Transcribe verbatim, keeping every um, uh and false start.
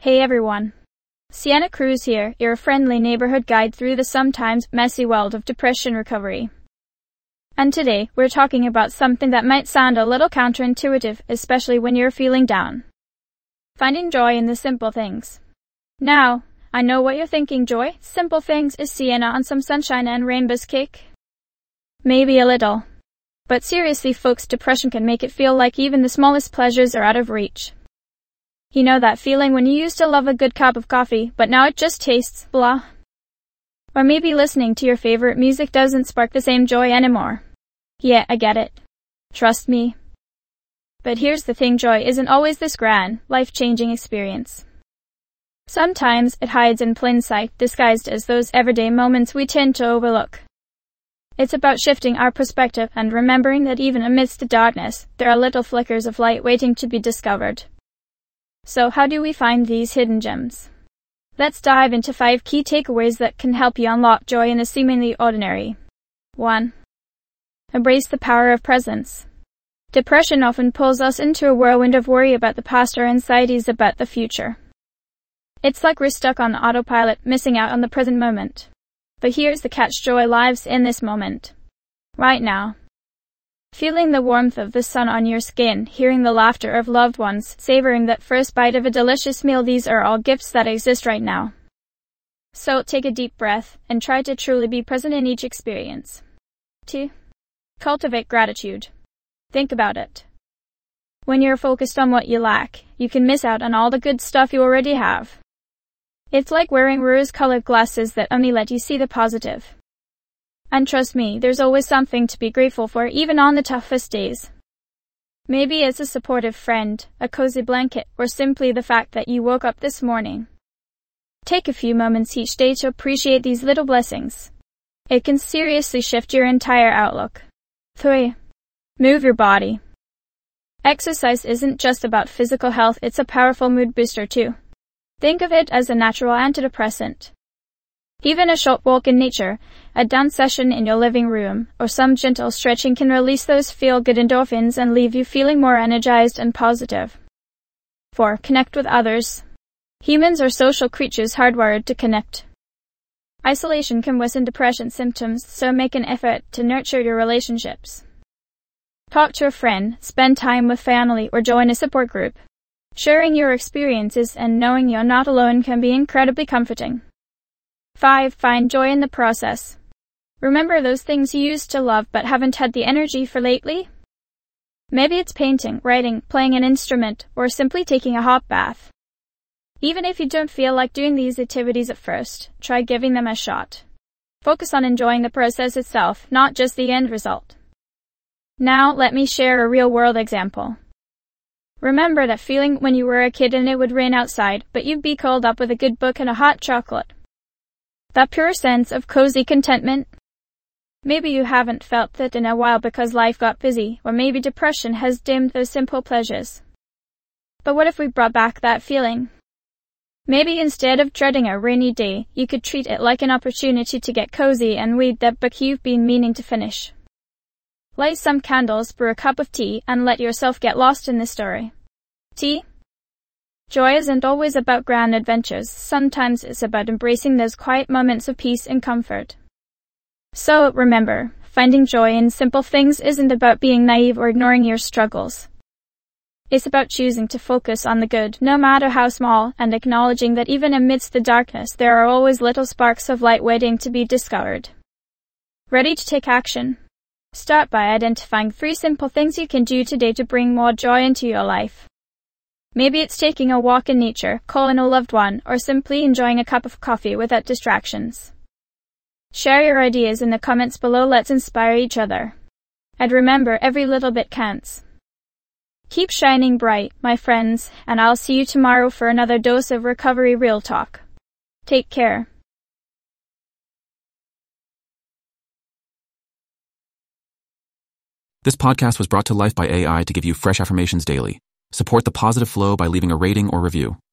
Hey everyone. Sienna Cruz here, your friendly neighborhood guide through the sometimes messy world of depression recovery. And today, we're talking about something that might sound a little counterintuitive, especially when you're feeling down. Finding joy in the simple things. Now, I know what you're thinking, Joy. Simple things, is Sienna on some sunshine and rainbows kick? Maybe a little. But seriously folks, depression can make it feel like even the smallest pleasures are out of reach. You know that feeling when you used to love a good cup of coffee, but now it just tastes blah? Or maybe listening to your favorite music doesn't spark the same joy anymore. Yeah, I get it. Trust me. But here's the thing, joy isn't always this grand, life-changing experience. Sometimes it hides in plain sight, disguised as those everyday moments we tend to overlook. It's about shifting our perspective and remembering that even amidst the darkness, there are little flickers of light waiting to be discovered. So how do we find these hidden gems? Let's dive into five key takeaways that can help you unlock joy in the seemingly ordinary. one. Embrace the power of presence. Depression often pulls us into a whirlwind of worry about the past or anxieties about the future. It's like we're stuck on autopilot, missing out on the present moment. But here's the catch, joy lives in this moment. Right now. Feeling the warmth of the sun on your skin, hearing the laughter of loved ones, savoring that first bite of a delicious meal, these are all gifts that exist right now. So take a deep breath and try to truly be present in each experience. two. Cultivate gratitude. Think about it. When you're focused on what you lack, you can miss out on all the good stuff you already have. It's like wearing rose-colored glasses that only let you see the positive. And trust me, there's always something to be grateful for, even on the toughest days. Maybe it's a supportive friend, a cozy blanket, or simply the fact that you woke up this morning. Take a few moments each day to appreciate these little blessings. It can seriously shift your entire outlook. three. Move your body. Exercise isn't just about physical health, it's a powerful mood booster too. Think of it as a natural antidepressant. Even a short walk in nature, a dance session in your living room, or some gentle stretching can release those feel-good endorphins and leave you feeling more energized and positive. four. Connect with others. Humans are social creatures hardwired to connect. Isolation can worsen depression symptoms, so make an effort to nurture your relationships. Talk to a friend, spend time with family, or join a support group. Sharing your experiences and knowing you're not alone can be incredibly comforting. five. Find joy in the process. Remember those things you used to love but haven't had the energy for lately? Maybe it's painting, writing, playing an instrument, or simply taking a hot bath. Even if you don't feel like doing these activities at first, try giving them a shot. Focus on enjoying the process itself, not just the end result. Now, let me share a real-world example. Remember that feeling when you were a kid and it would rain outside, but you'd be curled up with a good book and a hot chocolate? That pure sense of cozy contentment? Maybe you haven't felt that in a while because life got busy, or maybe depression has dimmed those simple pleasures. But what if we brought back that feeling? Maybe instead of dreading a rainy day, you could treat it like an opportunity to get cozy and read that book you've been meaning to finish. Light some candles, brew a cup of tea, and let yourself get lost in the story. Tea? Joy isn't always about grand adventures, sometimes it's about embracing those quiet moments of peace and comfort. So, remember, finding joy in simple things isn't about being naive or ignoring your struggles. It's about choosing to focus on the good, no matter how small, and acknowledging that even amidst the darkness there are always little sparks of light waiting to be discovered. Ready to take action? Start by identifying three simple things you can do today to bring more joy into your life. Maybe it's taking a walk in nature, calling a loved one, or simply enjoying a cup of coffee without distractions. Share your ideas in the comments below. Let's inspire each other. And remember, every little bit counts. Keep shining bright, my friends, and I'll see you tomorrow for another dose of recovery real talk. Take care. This podcast was brought to life by A I to give you fresh affirmations daily. Support the positive flow by leaving a rating or review.